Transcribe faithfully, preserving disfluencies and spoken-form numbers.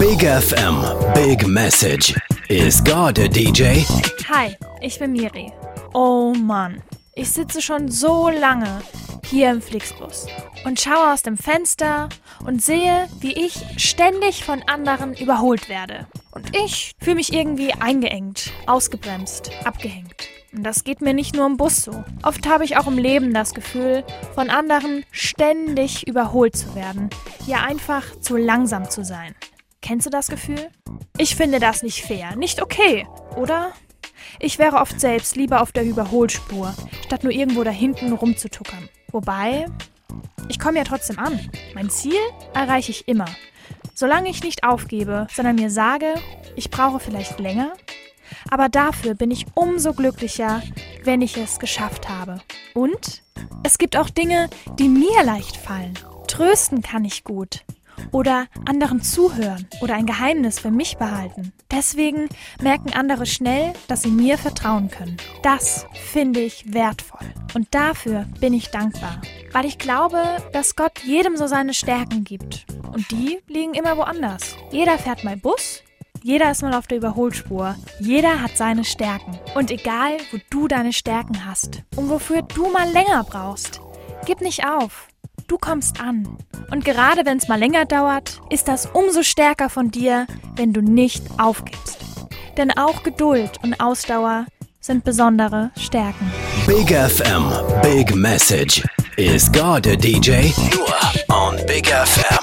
Big F M, Big Message. Is God a D J? Hi, ich bin Miri. Oh Mann, ich sitze schon so lange hier im Flixbus und schaue aus dem Fenster und sehe, wie ich ständig von anderen überholt werde. Und ich fühle mich irgendwie eingeengt, ausgebremst, abgehängt. Und das geht mir nicht nur im Bus so. Oft habe ich auch im Leben das Gefühl, von anderen ständig überholt zu werden, ja einfach zu langsam zu sein. Kennst du das Gefühl? Ich finde das nicht fair, nicht okay, oder? Ich wäre oft selbst lieber auf der Überholspur, statt nur irgendwo da hinten rumzutuckern. Wobei, ich komme ja trotzdem an. Mein Ziel erreiche ich immer. Solange ich nicht aufgebe, sondern mir sage, ich brauche vielleicht länger, aber dafür bin ich umso glücklicher, wenn ich es geschafft habe. Und es gibt auch Dinge, die mir leicht fallen. Trösten kann ich gut. Oder anderen zuhören oder ein Geheimnis für mich behalten. Deswegen merken andere schnell, dass sie mir vertrauen können. Das finde ich wertvoll. Und dafür bin ich dankbar. Weil ich glaube, dass Gott jedem so seine Stärken gibt. Und die liegen immer woanders. Jeder fährt mal Bus, jeder ist mal auf der Überholspur. Jeder hat seine Stärken. Und egal, wo du deine Stärken hast und wofür du mal länger brauchst, gib nicht auf. Du kommst an. Und gerade wenn es mal länger dauert, ist das umso stärker von dir, wenn du nicht aufgibst. Denn auch Geduld und Ausdauer sind besondere Stärken. Big F M, Big Message. Is God a D J? Nur on Big F M.